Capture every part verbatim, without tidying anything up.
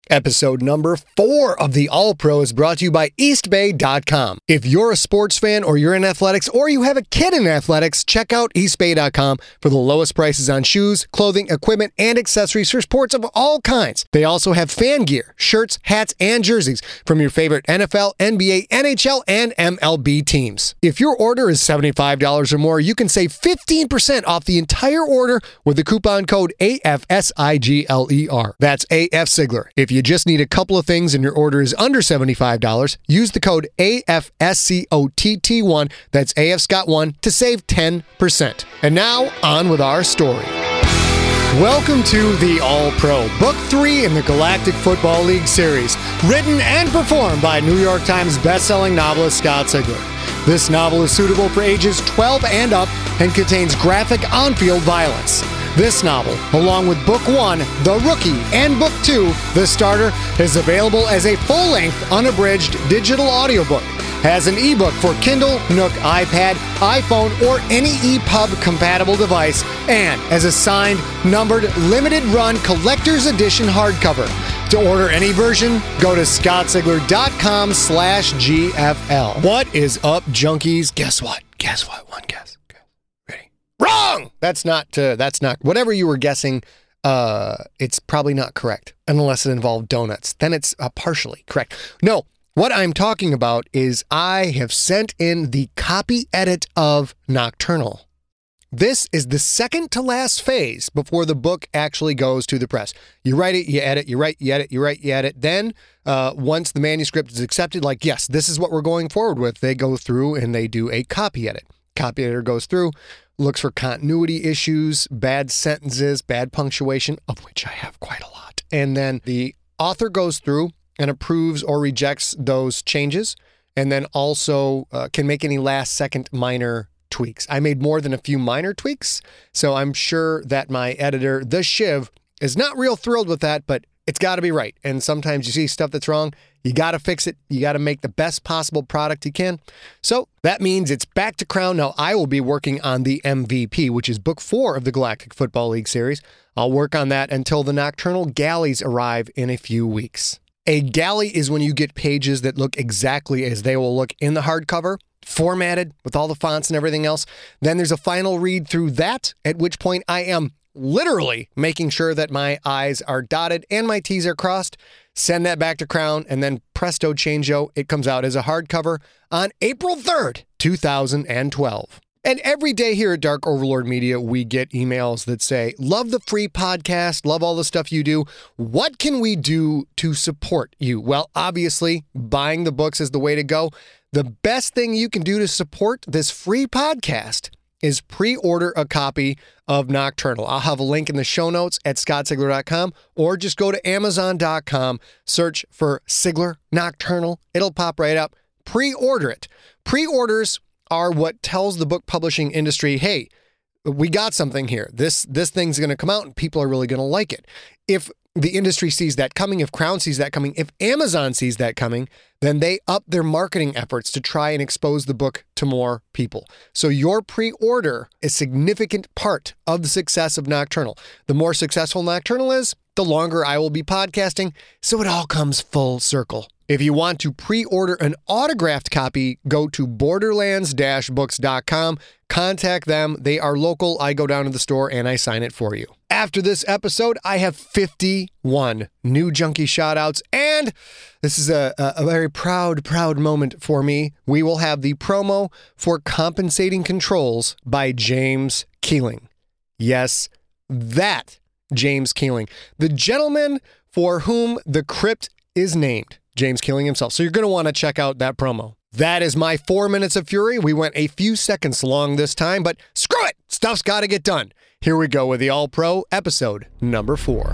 Episode number four of the All Pro is brought to you by East Bay dot com. If you're a sports fan or you're in athletics or you have a kid in athletics, check out East Bay dot com for the lowest prices on shoes, clothing, equipment, and accessories for sports of all kinds. They also have fan gear, shirts, hats, and jerseys from your favorite N F L, N B A, N H L, and M L B teams. If your order is seventy-five dollars or more, you can save fifteen percent off the entire order with the coupon code A F S I G L E R. That's A F Sigler. If you just need a couple of things and your order is under seventy-five dollars, use the code A F S C O T T one, that's A F Scott one, to save ten percent. And now, on with our story. Welcome to the All Pro, Book three in the Galactic Football League series, written and performed by New York Times bestselling novelist Scott Sigler. This novel is suitable for ages twelve and up and contains graphic on-field violence. This novel, along with Book one, The Rookie, and Book two, The Starter, is available as a full-length, unabridged digital audiobook, has an ebook for Kindle, Nook, iPad, iPhone, or any E P U B-compatible device, and as a signed, numbered, limited-run collector's edition hardcover. To order any version, go to scottsigler.com slash GFL. What is up, junkies? Guess what? Guess what? One guess. Wrong! That's not, uh, that's not, whatever you were guessing, uh, it's probably not correct, unless it involved donuts. Then it's uh, partially correct. No, what I'm talking about is I have sent in the copy edit of Nocturnal. This is the second to last phase before the book actually goes to the press. You write it, you edit, you write, you edit, you write, you edit. Then, uh, once the manuscript is accepted, like, yes, this is what we're going forward with, they go through and they do a copy edit. Copy editor goes through, looks for continuity issues, bad sentences, bad punctuation, of which I have quite a lot. And then the author goes through and approves or rejects those changes, and then also uh, can make any last second minor tweaks. I made more than a few minor tweaks, so I'm sure that my editor, The Shiv, is not real thrilled with that, but it's got to be right. And sometimes you see stuff that's wrong, you got to fix it. You got to make the best possible product you can. So that means it's back to Crown. Now I will be working on the M V P, which is book four of the Galactic Football League series. I'll work on that until the Nocturnal galleys arrive in a few weeks. A galley is when you get pages that look exactly as they will look in the hardcover, formatted with all the fonts and everything else. Then there's a final read through that, at which point I am literally making sure that my I's are dotted and my T's are crossed, send that back to Crown, and then presto changeo, it comes out as a hardcover on April third, two thousand twelve. And every day here at Dark Overlord Media, we get emails that say, love the free podcast, love all the stuff you do. What can we do to support you? Well, obviously, buying the books is the way to go. The best thing you can do to support this free podcast is pre-order a copy of Nocturnal. I'll have a link in the show notes at scott sigler dot com, or just go to amazon dot com, search for Sigler Nocturnal. It'll pop right up. Pre-order it. Pre-orders are what tells the book publishing industry, hey, we got something here. This, this thing's going to come out and people are really going to like it. If the industry sees that coming, if Crown sees that coming, if Amazon sees that coming, then they up their marketing efforts to try and expose the book to more people. So your pre-order is a significant part of the success of Nocturnal. The more successful Nocturnal is, the longer I will be podcasting, so it all comes full circle. If you want to pre-order an autographed copy, go to borderlands dash books dot com. Contact them. They are local. I go down to the store and I sign it for you. After this episode, I have fifty-one new junkie shoutouts, and this is a, a, a very proud, proud moment for me. We will have the promo for Compensating Controls by James Keeling. Yes, that James Keeling, the gentleman for whom the crypt is named. James Keeling himself. So you're going to want to check out that promo. That is my four minutes of fury. We went a few seconds long this time, but screw it. Stuff's got to get done. Here we go with the All Pro episode number four.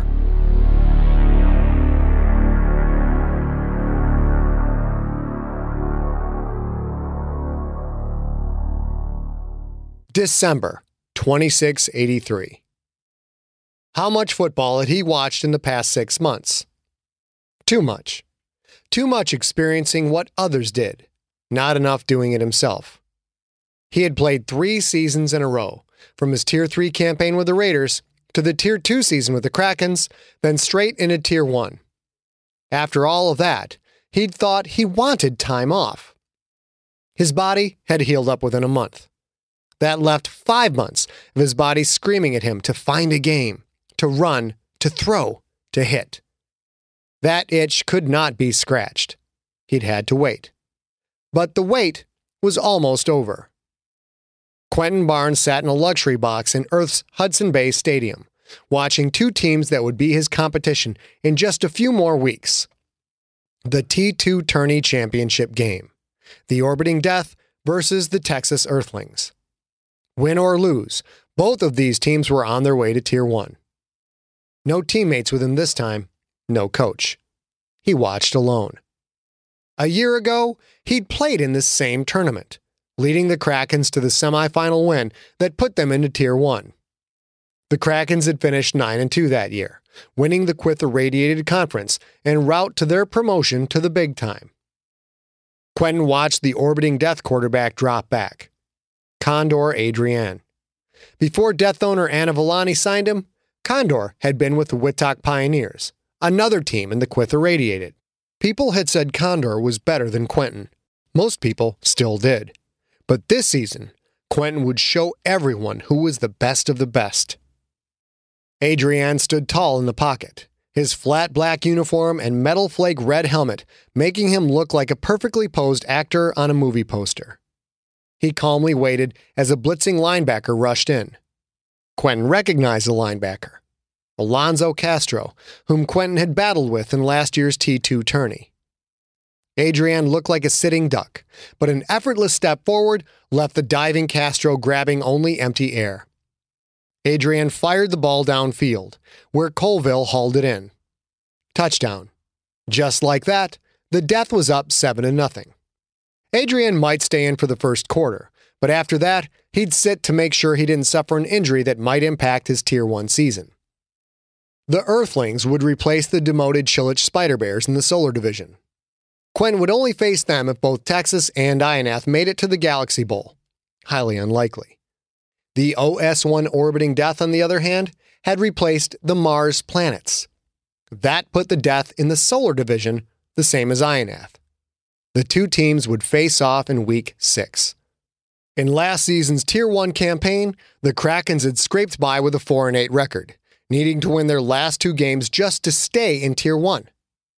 December twenty-six eighty-three. How much football had he watched in the past six months? Too much. Too much experiencing what others did. Not enough doing it himself. He had played three seasons in a row, from his Tier three campaign with the Raiders to the Tier two season with the Krakens, then straight into Tier one. After all of that, he'd thought he wanted time off. His body had healed up within a month. That left five months of his body screaming at him to find a game, to run, to throw, to hit. That itch could not be scratched. He'd had to wait. But the wait was almost over. Quentin Barnes sat in a luxury box in Earth's Hudson Bay Stadium, watching two teams that would be his competition in just a few more weeks. The T two Tourney Championship game. The Orbiting Death versus the Texas Earthlings. Win or lose, both of these teams were on their way to Tier one. No teammates with him this time, no coach. He watched alone. A year ago, he'd played in this same tournament, leading the Krakens to the semifinal win that put them into Tier one. The Krakens had finished nine and two that year, winning the Quith Irradiated Conference en route to their promotion to the big time. Quentin watched the Orbiting Death quarterback drop back. Condor Adrian. Before Death owner Anna Villani signed him, Condor had been with the Whittock Pioneers, another team in the Quith Irradiated. People had said Condor was better than Quentin. Most people still did. But this season, Quentin would show everyone who was the best of the best. Adrian stood tall in the pocket, his flat black uniform and metal flake red helmet making him look like a perfectly posed actor on a movie poster. He calmly waited as a blitzing linebacker rushed in. Quentin recognized the linebacker, Alonzo Castro, whom Quentin had battled with in last year's T two tourney. Adrian looked like a sitting duck, but an effortless step forward left the diving Castro grabbing only empty air. Adrian fired the ball downfield, where Colville hauled it in. Touchdown. Just like that, the Death was up seven to nothing. Adrian might stay in for the first quarter, but after that, he'd sit to make sure he didn't suffer an injury that might impact his Tier one season. The Earthlings would replace the demoted Chilich Spider Bears in the Solar Division. Quentin would only face them if both Texas and Ionath made it to the Galaxy Bowl. Highly unlikely. The O S one Orbiting Death, on the other hand, had replaced the Mars Planets. That put the Death in the Solar Division, the same as Ionath. The two teams would face off in Week six. In last season's Tier one campaign, the Krakens had scraped by with a four and eight record, needing to win their last two games just to stay in Tier one.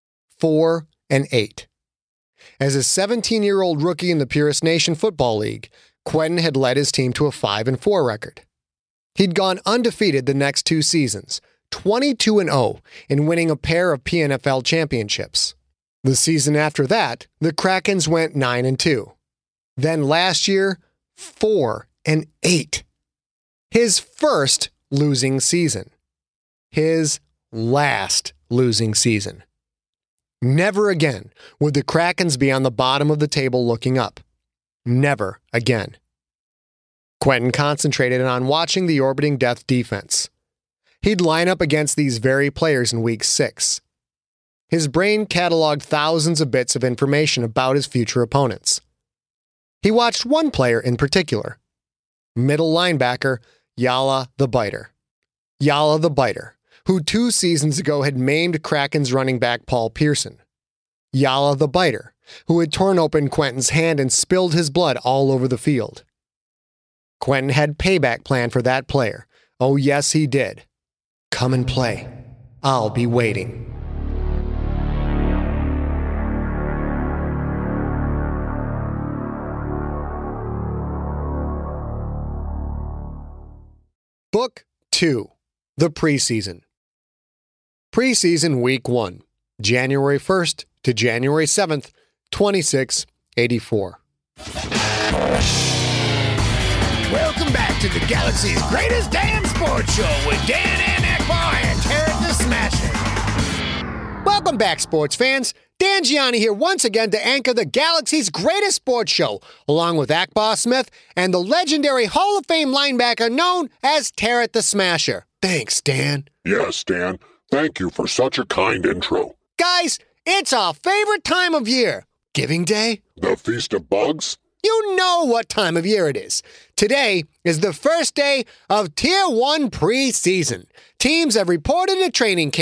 four and eight. As a seventeen-year-old rookie in the Purist Nation Football League, Quentin had led his team to a five and four record. He'd gone undefeated the next two seasons, twenty-two and oh, in winning a pair of P N F L championships. The season after that, the Krakens went nine and two. Then last year, four and eight. His first losing season. His last losing season. Never again would the Krakens be on the bottom of the table looking up. Never again. Quentin concentrated on watching the Orbiting Death defense. He'd line up against these very players in Week six. His brain cataloged thousands of bits of information about his future opponents. He watched one player in particular. Middle linebacker, Yala the Biter. Yala the Biter, who two seasons ago had maimed Kraken's running back Paul Pearson. Yala the Biter, who had torn open Quentin's hand and spilled his blood all over the field. Quentin had payback planned for that player. Oh yes, he did. Come and play. I'll be waiting. Book two. The Preseason. Preseason Week one. January first to January seventh, twenty-six eighty-four. Welcome back to the Galaxy's greatest damn sports show with Dan and Akbar and Tarek the Smasher. Welcome back, sports fans. Dan Gianni here once again to anchor the Galaxy's greatest sports show, along with Akbar Smith and the legendary Hall of Fame linebacker known as Tarek the Smasher. Thanks, Dan. Yes, Dan. Thank you for such a kind intro. Guys, it's our favorite time of year. Giving Day? The Feast of Bugs? You know what time of year it is. Today is the first day of Tier one preseason. Teams have reported to training camp.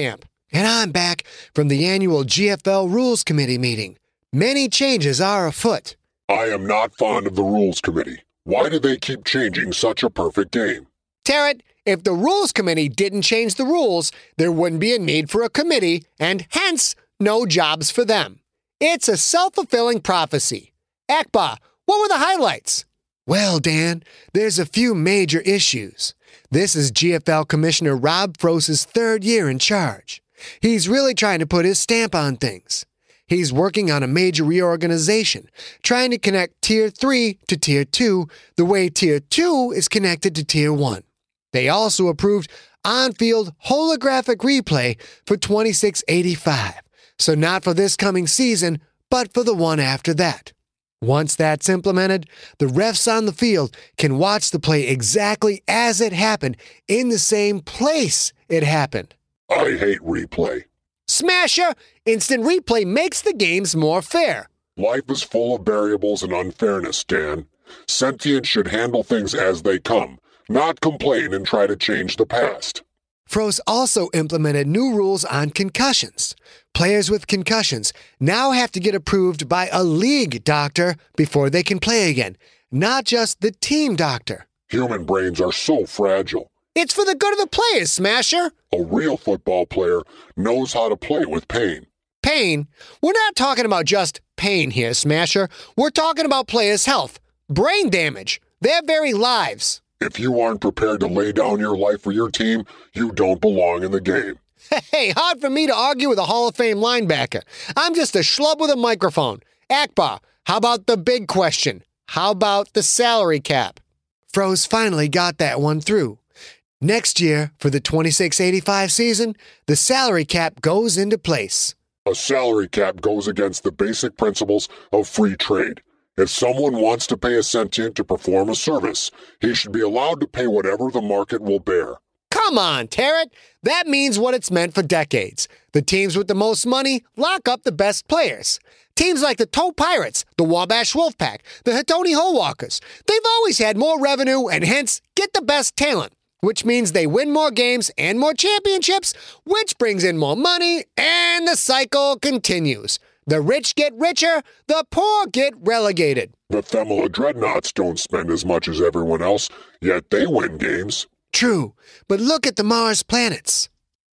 And I'm back from the annual G F L Rules Committee meeting. Many changes are afoot. I am not fond of the Rules Committee. Why do they keep changing such a perfect game? Tarrant, if the Rules Committee didn't change the rules, there wouldn't be a need for a committee, and hence, no jobs for them. It's a self-fulfilling prophecy. Akbar, what were the highlights? Well, Dan, there's a few major issues. This is G F L Commissioner Rob Frost's third year in charge. He's really trying to put his stamp on things. He's working on a major reorganization, trying to connect Tier three to Tier two the way Tier two is connected to Tier one. They also approved on-field holographic replay for twenty-six eighty-five, so not for this coming season, but for the one after that. Once that's implemented, the refs on the field can watch the play exactly as it happened in the same place it happened. I hate replay. Smasher! Instant replay makes the games more fair. Life is full of variables and unfairness, Dan. Sentient should handle things as they come, not complain and try to change the past. Frost also implemented new rules on concussions. Players with concussions now have to get approved by a league doctor before they can play again, not just the team doctor. Human brains are so fragile. It's for the good of the players, Smasher. A real football player knows how to play with pain. Pain? We're not talking about just pain here, Smasher. We're talking about players' health, brain damage, their very lives. If you aren't prepared to lay down your life for your team, you don't belong in the game. Hey, hard for me to argue with a Hall of Fame linebacker. I'm just a schlub with a microphone. Akbar, how about the big question? How about the salary cap? Frost finally got that one through. Next year, for the twenty-six eighty-five season, the salary cap goes into place. A salary cap goes against the basic principles of free trade. If someone wants to pay a sentient to perform a service, he should be allowed to pay whatever the market will bear. Come on, Tarrant. That means what it's meant for decades. The teams with the most money lock up the best players. Teams like the Toe Pirates, the Wabash Wolfpack, the Hatoni Howalkers, they've always had more revenue and hence get the best talent, which means they win more games and more championships, which brings in more money, and the cycle continues. The rich get richer, the poor get relegated. The Themela Dreadnoughts don't spend as much as everyone else, yet they win games. True, but look at the Mars planets.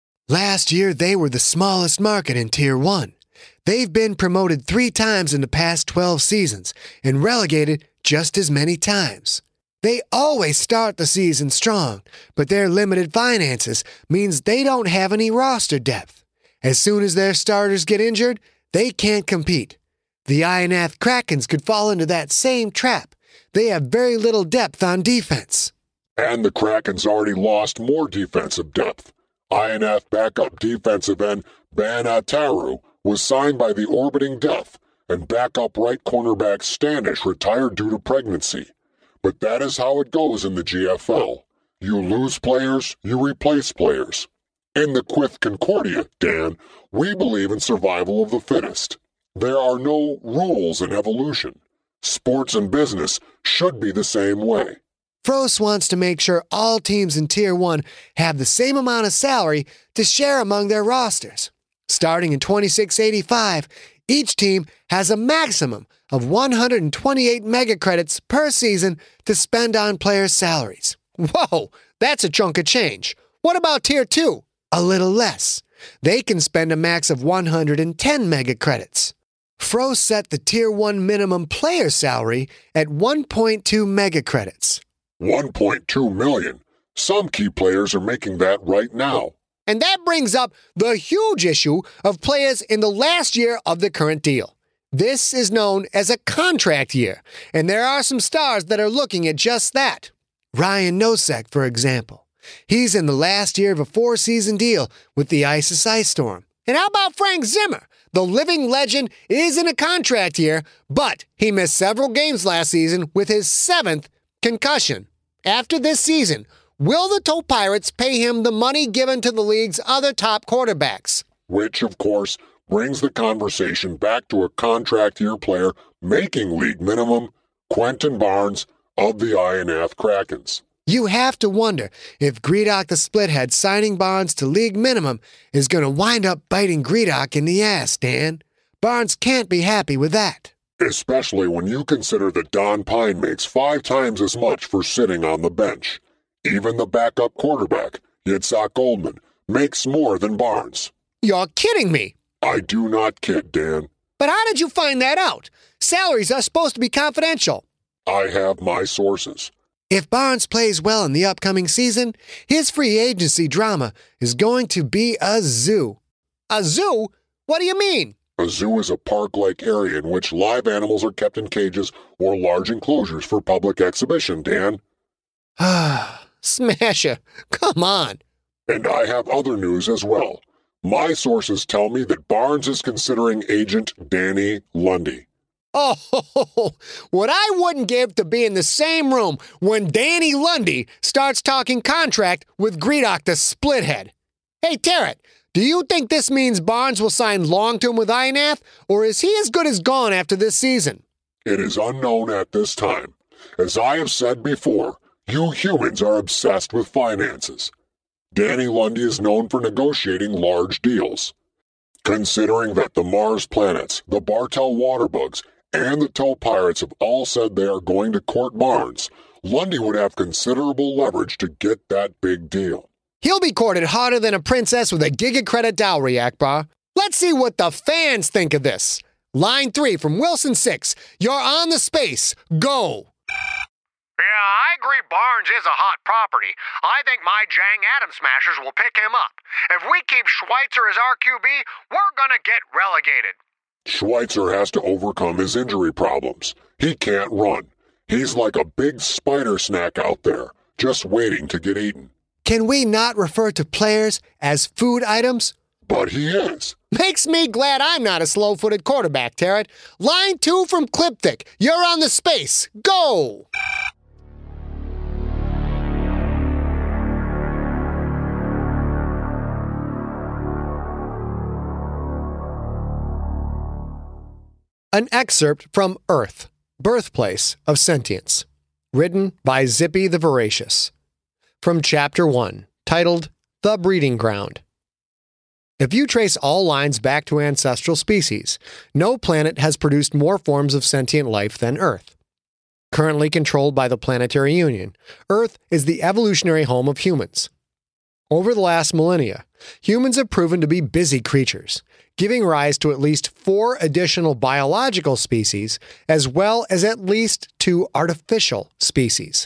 Last year, they were the smallest market in Tier one. They've been promoted three times in the past twelve seasons and relegated just as many times. They always start the season strong, but their limited finances means they don't have any roster depth. As soon as their starters get injured, they can't compete. The Ionath Krakens could fall into that same trap. They have very little depth on defense. And the Kraken's already lost more defensive depth. Ionath backup defensive end Ban Ataru was signed by the orbiting Death, and backup right cornerback Standish retired due to pregnancy. But that is how it goes in the G F L. You lose players, you replace players. In the Quith Concordia, Dan, we believe in survival of the fittest. There are no rules in evolution. Sports and business should be the same way. Frost wants to make sure all teams in Tier one have the same amount of salary to share among their rosters. Starting in twenty-six eighty-five, each team has a maximum of one hundred twenty-eight mega credits per season to spend on players' salaries. Whoa, that's a chunk of change. What about Tier two? A little less. They can spend a max of one hundred ten mega credits. Frost set the Tier one minimum player salary at one point two mega credits. one point two million. Some key players are making that right now. And that brings up the huge issue of players in the last year of the current deal. This is known as a contract year, and there are some stars that are looking at just that. Ryan Nosek, for example. He's in the last year of a four-season deal with the Isis Ice Storm. And how about Frank Zimmer? The living legend is in a contract year, but he missed several games last season with his seventh concussion. After this season, will the Toe Pirates pay him the money given to the league's other top quarterbacks? Which, of course, brings the conversation back to a contract year player making league minimum, Quentin Barnes of the Ionath Krakens. You have to wonder if Greedock the Splithead signing Barnes to league minimum is going to wind up biting Greedock in the ass, Dan. Barnes can't be happy with that. Especially when you consider that Don Pine makes five times as much for sitting on the bench. Even the backup quarterback, Yitzhak Goldman, makes more than Barnes. You're kidding me. I do not kid, Dan. But how did you find that out? Salaries are supposed to be confidential. I have my sources. If Barnes plays well in the upcoming season, his free agency drama is going to be a zoo. A zoo? What do you mean? A zoo is a park-like area in which live animals are kept in cages or large enclosures for public exhibition, Dan. Ah, Smasher, come on. And I have other news as well. My sources tell me that Barnes is considering agent Danny Lundy. Oh, what I wouldn't give to be in the same room when Danny Lundy starts talking contract with Greedock the Splithead. Hey, Terrett, do you think this means Barnes will sign long-term with I N F, or is he as good as gone after this season? It is unknown at this time. As I have said before, you humans are obsessed with finances. Danny Lundy is known for negotiating large deals. Considering that the Mars planets, the Bartel waterbugs, and the Tow Pirates have all said they are going to court Barnes, Lundy would have considerable leverage to get that big deal. He'll be courted harder than a princess with a giga-credit dowry, Akbar. Let's see what the fans think of this. Line three from Wilson six. You're on the space. Go. Yeah, I agree Barnes is a hot property. I think my Jang Atom Smashers will pick him up. If we keep Schweitzer as our Q B, we're gonna get relegated. Schweitzer has to overcome his injury problems. He can't run. He's like a big spider snack out there, just waiting to get eaten. Can we not refer to players as food items? But he is. Makes me glad I'm not a slow-footed quarterback, Terrett. Line two from Clipthick. You're on the space. Go! An excerpt from Earth, Birthplace of Sentience, written by Zippy the Voracious. From Chapter one, titled The Breeding Ground. If you trace all lines back to ancestral species, no planet has produced more forms of sentient life than Earth. Currently controlled by the Planetary Union, Earth is the evolutionary home of humans. Over the last millennia, humans have proven to be busy creatures, giving rise to at least four additional biological species, as well as at least two artificial species.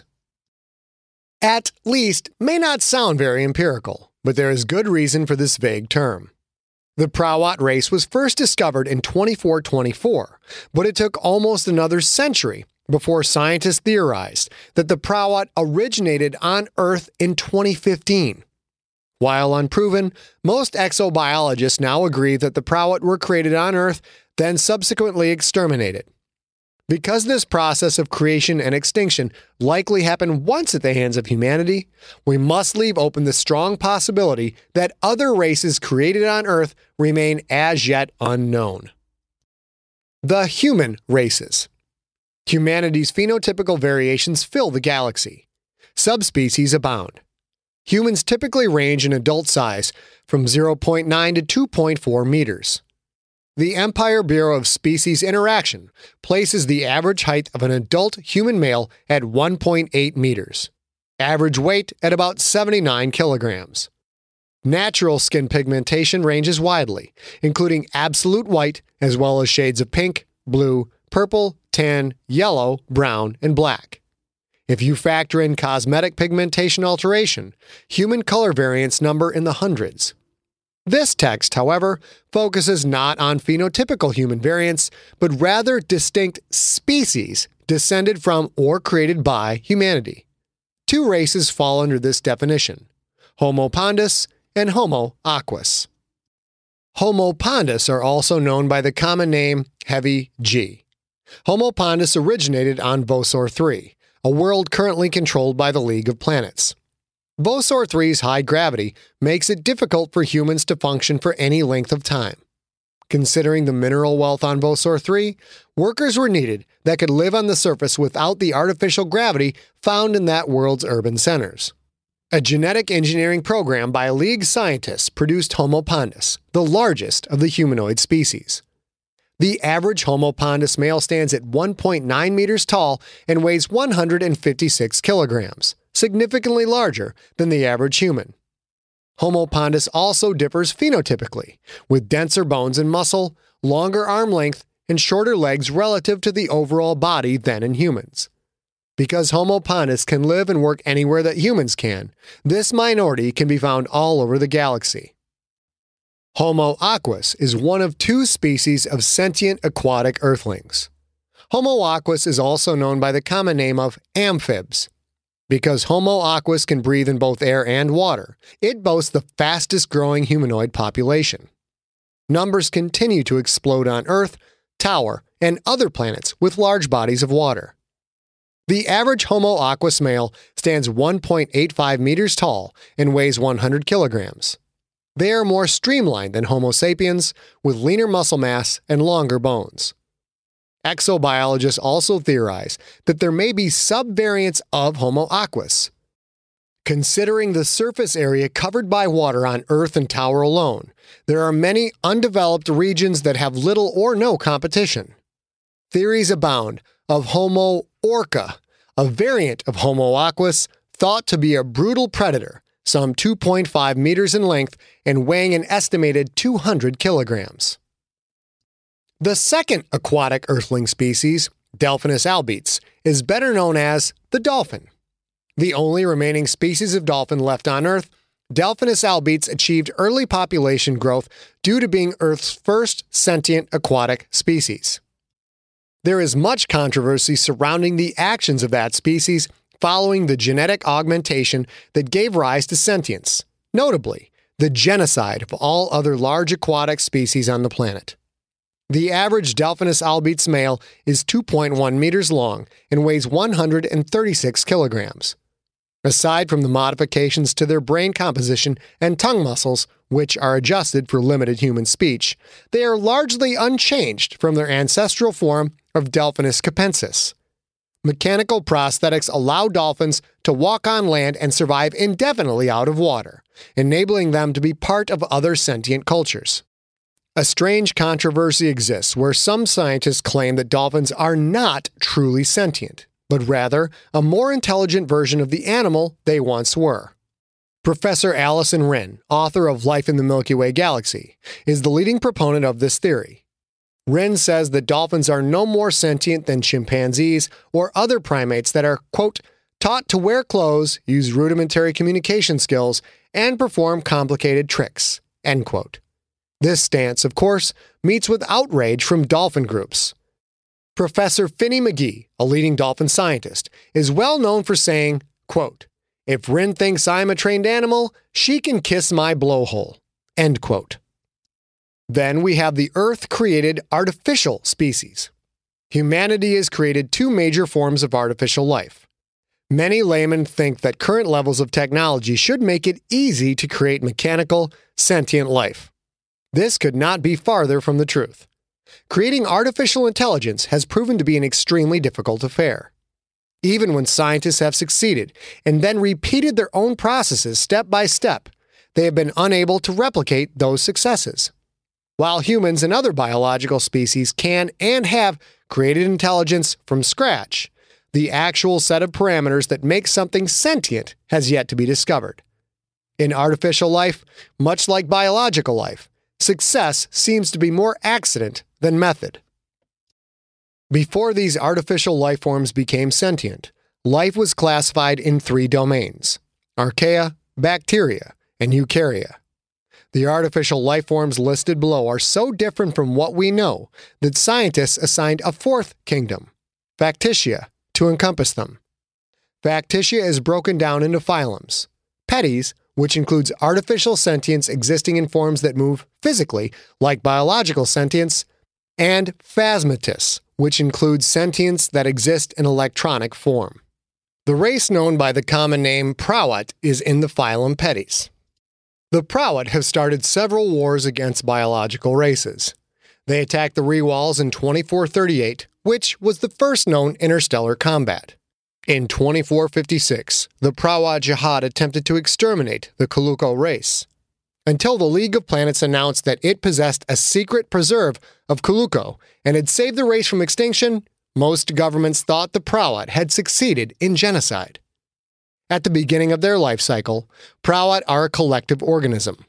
At least may not sound very empirical, but there is good reason for this vague term. The Prawat race was first discovered in twenty-four twenty-four, but it took almost another century before scientists theorized that the Prawat originated on Earth in twenty fifteen. While unproven, most exobiologists now agree that the Prawat were created on Earth, then subsequently exterminated. Because this process of creation and extinction likely happened once at the hands of humanity, we must leave open the strong possibility that other races created on Earth remain as yet unknown. The human races. Humanity's phenotypical variations fill the galaxy. Subspecies abound. Humans typically range in adult size from zero point nine to two point four meters. The Empire Bureau of Species Interaction places the average height of an adult human male at one point eight meters. Average weight at about seventy-nine kilograms. Natural skin pigmentation ranges widely, including absolute white as well as shades of pink, blue, purple, tan, yellow, brown, and black. If you factor in cosmetic pigmentation alteration, human color variants number in the hundreds. This text, however, focuses not on phenotypical human variants, but rather distinct species descended from or created by humanity. Two races fall under this definition: Homo pondus and Homo aquus. Homo pondus are also known by the common name Heavy G. Homo pondus originated on Vosor three, a world currently controlled by the League of Planets. Vosor three's high gravity makes it difficult for humans to function for any length of time. Considering the mineral wealth on Vosor three, workers were needed that could live on the surface without the artificial gravity found in that world's urban centers. A genetic engineering program by League scientists produced Homo pondus, the largest of the humanoid species. The average Homo pondus male stands at one point nine meters tall and weighs one hundred fifty-six kilograms, significantly larger than the average human. Homo pondus also differs phenotypically, with denser bones and muscle, longer arm length, and shorter legs relative to the overall body than in humans. Because Homo pondus can live and work anywhere that humans can, this minority can be found all over the galaxy. Homo aquus is one of two species of sentient aquatic earthlings. Homo aquus is also known by the common name of amphibs. Because Homo aquus can breathe in both air and water, it boasts the fastest growing humanoid population. Numbers continue to explode on Earth, Tower, and other planets with large bodies of water. The average Homo aquus male stands one point eight five meters tall and weighs one hundred kilograms. They are more streamlined than Homo sapiens, with leaner muscle mass and longer bones. Exobiologists also theorize that there may be subvariants of Homo aquus. Considering the surface area covered by water on Earth and Tower alone, there are many undeveloped regions that have little or no competition. Theories abound of Homo orca, a variant of Homo aquus thought to be a brutal predator, some two point five meters in length and weighing an estimated two hundred kilograms. The second aquatic earthling species, Delphinus albites, is better known as the dolphin. The only remaining species of dolphin left on Earth, Delphinus albites achieved early population growth due to being Earth's first sentient aquatic species. There is much controversy surrounding the actions of that species following the genetic augmentation that gave rise to sentience, notably the genocide of all other large aquatic species on the planet. The average Delphinus albites male is two point one meters long and weighs one hundred thirty-six kilograms. Aside from the modifications to their brain composition and tongue muscles, which are adjusted for limited human speech, they are largely unchanged from their ancestral form of Delphinus capensis. Mechanical prosthetics allow dolphins to walk on land and survive indefinitely out of water, enabling them to be part of other sentient cultures. A strange controversy exists where some scientists claim that dolphins are not truly sentient, but rather a more intelligent version of the animal they once were. Professor Alison Wren, author of Life in the Milky Way Galaxy, is the leading proponent of this theory. Wren says that dolphins are no more sentient than chimpanzees or other primates that are, quote, taught to wear clothes, use rudimentary communication skills, and perform complicated tricks, end quote. This stance, of course, meets with outrage from dolphin groups. Professor Finney McGee, a leading dolphin scientist, is well known for saying, quote, if Wren thinks I'm a trained animal, she can kiss my blowhole, end quote. Then we have the Earth-created artificial species. Humanity has created two major forms of artificial life. Many laymen think that current levels of technology should make it easy to create mechanical, sentient life. This could not be farther from the truth. Creating artificial intelligence has proven to be an extremely difficult affair. Even when scientists have succeeded and then repeated their own processes step by step, they have been unable to replicate those successes. While humans and other biological species can and have created intelligence from scratch, the actual set of parameters that make something sentient has yet to be discovered. In artificial life, much like biological life, success seems to be more accident than method. Before these artificial life forms became sentient, life was classified in three domains: archaea, bacteria, and eukarya. The artificial life forms listed below are so different from what we know that scientists assigned a fourth kingdom, Factitia, to encompass them. Factitia is broken down into phylums: Petes, which includes artificial sentience existing in forms that move physically, like biological sentience, and Phasmatis, which includes sentience that exists in electronic form. The race known by the common name Prawat is in the phylum Petes. The Prawat have started several wars against biological races. They attacked the Rewalls in twenty-four thirty-eight, which was the first known interstellar combat. In twenty-four fifty-six, the Prawat Jihad attempted to exterminate the Kuluko race, until the League of Planets announced that it possessed a secret preserve of Kuluko and had saved the race from extinction. Most governments thought the Prawat had succeeded in genocide. At the beginning of their life cycle, Prawat are a collective organism.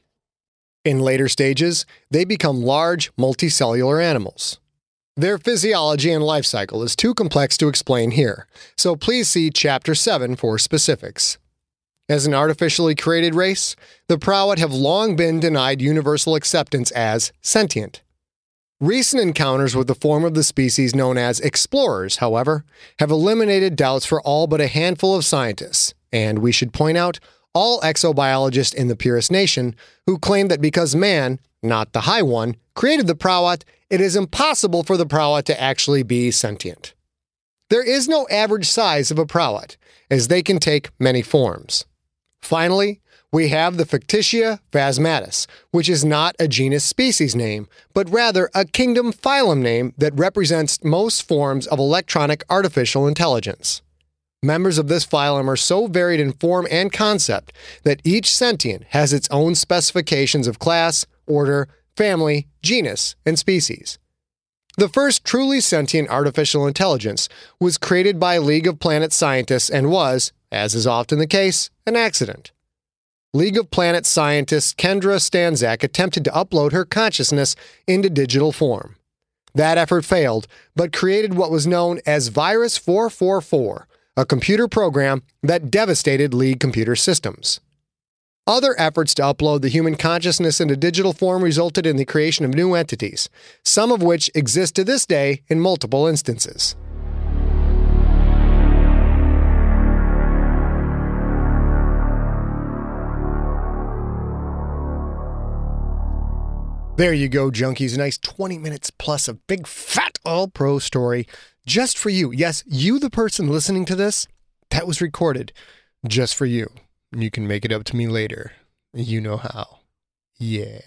In later stages, they become large, multicellular animals. Their physiology and life cycle is too complex to explain here, so please see Chapter seven for specifics. As an artificially created race, the Prawat have long been denied universal acceptance as sentient. Recent encounters with the form of the species known as explorers, however, have eliminated doubts for all but a handful of scientists, and we should point out all exobiologists in the purest nation who claim that because man, not the High One, created the Prawat, it is impossible for the Prawat to actually be sentient. There is no average size of a Prawat, as they can take many forms. Finally, we have the Fictitia phasmatis, which is not a genus species name, but rather a kingdom phylum name that represents most forms of electronic artificial intelligence. Members of this phylum are so varied in form and concept that each sentient has its own specifications of class, order, family, genus, and species. The first truly sentient artificial intelligence was created by League of Planets scientists and was, as is often the case, an accident. League of Planets scientist Kendra Stanzak attempted to upload her consciousness into digital form. That effort failed, but created what was known as Virus four four four, a computer program that devastated League computer systems. Other efforts to upload the human consciousness into digital form resulted in the creation of new entities, some of which exist to this day in multiple instances. There you go, junkies. A nice twenty minutes plus of big fat all-pro story just for you. Yes, you, the person listening to this, that was recorded just for you. You can make it up to me later. You know how. Yeah.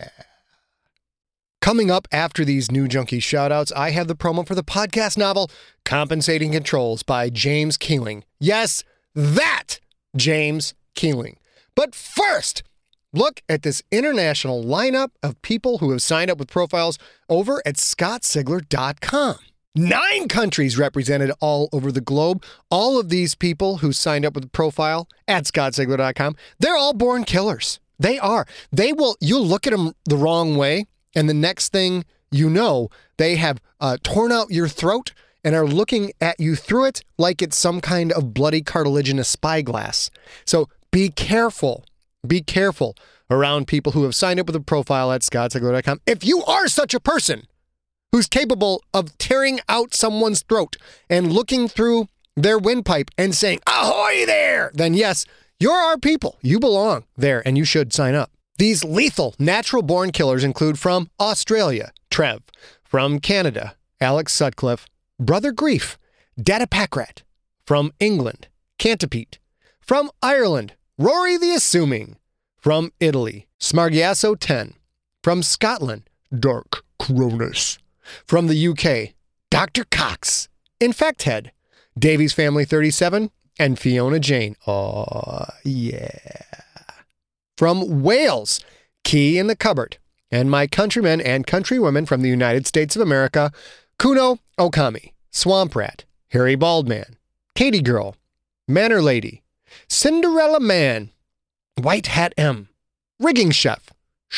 Coming up after these new junkie shoutouts, I have the promo for the podcast novel Compensating Controls by James Keeling. Yes, that James Keeling. But first, look at this international lineup of people who have signed up with profiles over at Scott Sigler dot com. Nine countries represented all over the globe. All of these people who signed up with a profile at Scott Sigler dot com, they're all born killers. They are. They will, you'll look at them the wrong way, and the next thing you know, they have uh, torn out your throat and are looking at you through it like it's some kind of bloody cartilaginous spyglass. So be careful. Be careful around people who have signed up with a profile at Scott Sigler dot com. If you are such a person who's capable of tearing out someone's throat and looking through their windpipe and saying, "Ahoy there!" then yes, you're our people. You belong there, and you should sign up. These lethal natural-born killers include from Australia, Trev, from Canada, Alex Sutcliffe, Brother Grief, Data Packrat, from England, Cantipete, from Ireland, Rory the Assuming, from Italy, Smargiasso ten, from Scotland, Dark Cronus, from the U K, Doctor Cox, Infecthead, Davies Family thirty-seven, and Fiona Jane. Oh, yeah. From Wales, Key in the Cupboard, and my countrymen and countrywomen from the United States of America, Kuno Okami, Swamp Rat, Harry Baldman, Katie Girl, Manor Lady, Cinderella Man, White Hat M, Rigging Chef,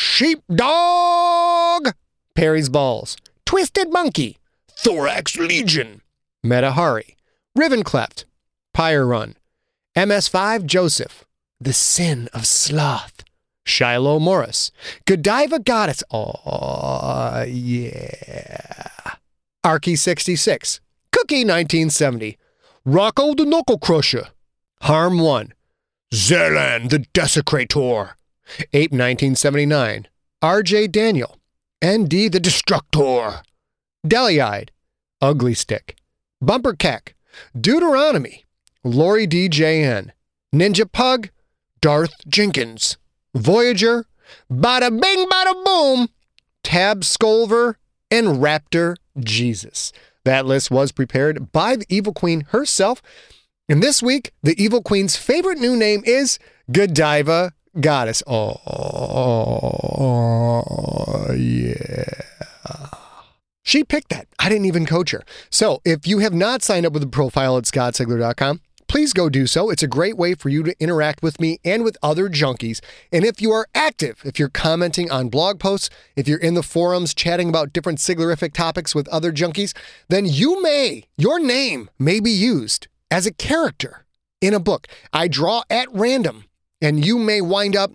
Sheepdog, Perry's Balls, Twisted Monkey, Thorax Legion, Metahari, Rivencleft, Pyre Run, M S five Joseph, The Sin of Sloth, Shiloh Morris, Godiva Goddess, oh yeah, Arky sixty-six, Cookie nineteen seventy, Rocco the Knuckle Crusher, Harm one, Zelan the Desecrator, Ape nineteen seventy-nine, R J Daniel, N D the Destructor, Deli-Eyed, Ugly Stick, Bumper Keck, Deuteronomy, Lori D J N, Ninja Pug, Darth Jenkins, Voyager, Bada Bing Bada Boom, Tab Scolver, and Raptor Jesus. That list was prepared by the Evil Queen herself. And this week, the Evil Queen's favorite new name is Godiva Goddess. Oh, yeah. She picked that. I didn't even coach her. So if you have not signed up with a profile at scott sigler dot com, please go do so. It's a great way for you to interact with me and with other junkies. And if you are active, if you're commenting on blog posts, if you're in the forums chatting about different Siglerific topics with other junkies, then you may, your name may be used as a character in a book. I draw at random, and you may wind up,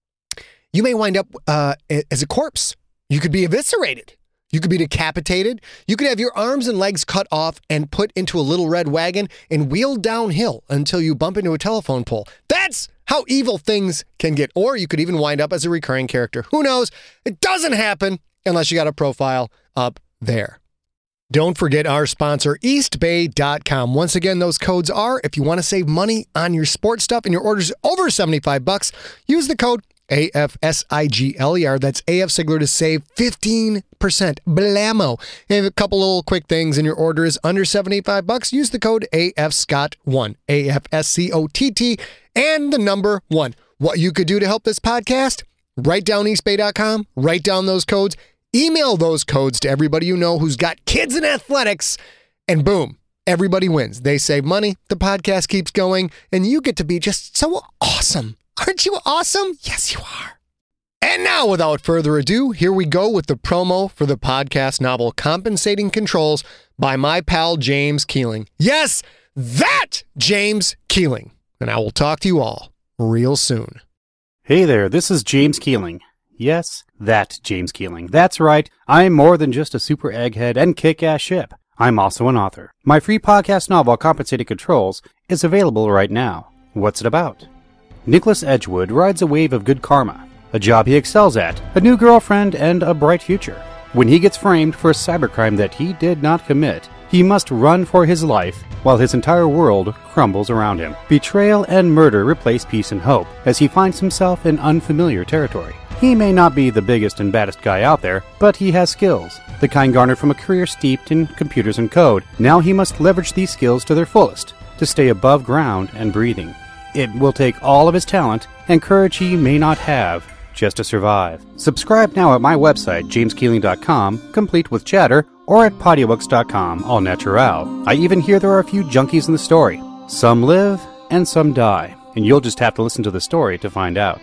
you may wind up uh, as a corpse. You could be eviscerated. You could be decapitated. You could have your arms and legs cut off and put into a little red wagon and wheeled downhill until you bump into a telephone pole. That's how evil things can get. Or you could even wind up as a recurring character. Who knows? It doesn't happen unless you got a profile up there. Don't forget our sponsor, east bay dot com. Once again, those codes are, if you want to save money on your sports stuff and your orders over seventy-five bucks, use the code A F S I G L E R. That's A F Sigler to save fifteen percent. Blammo. You have a couple little quick things and your order is under seventy-five bucks. Use the code A F Scott one. A F S C O T T and the number one. What you could do to help this podcast? Write down east bay dot com. Write down those codes. Email those codes to everybody you know who's got kids in athletics. And boom, everybody wins. They save money. The podcast keeps going. And you get to be just so awesome. Aren't you awesome? Yes, you are. And now, without further ado, here we go with the promo for the podcast novel Compensating Controls by my pal James Keeling. Yes, that James Keeling. And I will talk to you all real soon. Hey there, this is James Keeling. Yes, that James Keeling. That's right, I'm more than just a super egghead and kick-ass ship. I'm also an author. My free podcast novel Compensating Controls is available right now. What's it about? Nicholas Edgewood rides a wave of good karma, a job he excels at, a new girlfriend, and a bright future. When he gets framed for a cybercrime that he did not commit, he must run for his life while his entire world crumbles around him. Betrayal and murder replace peace and hope as he finds himself in unfamiliar territory. He may not be the biggest and baddest guy out there, but he has skills, the kind garnered from a career steeped in computers and code. Now he must leverage these skills to their fullest to stay above ground and breathing. It will take all of his talent and courage he may not have just to survive. Subscribe now at my website, james keeling dot com, complete with chatter, or at podiobooks dot com, all natural. I even hear there are a few junkies in the story. Some live and some die, and you'll just have to listen to the story to find out.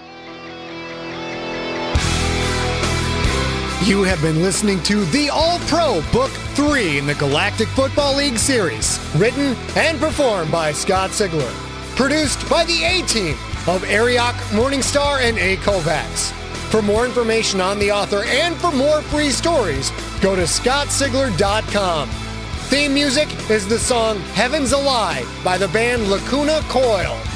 You have been listening to The All-Pro Book three in the Galactic Football League series, written and performed by Scott Sigler. Produced by the A-Team of Ariok, Morningstar, and A. Kovacs. For more information on the author and for more free stories, go to scott sigler dot com. Theme music is the song Heaven's a Lie by the band Lacuna Coil.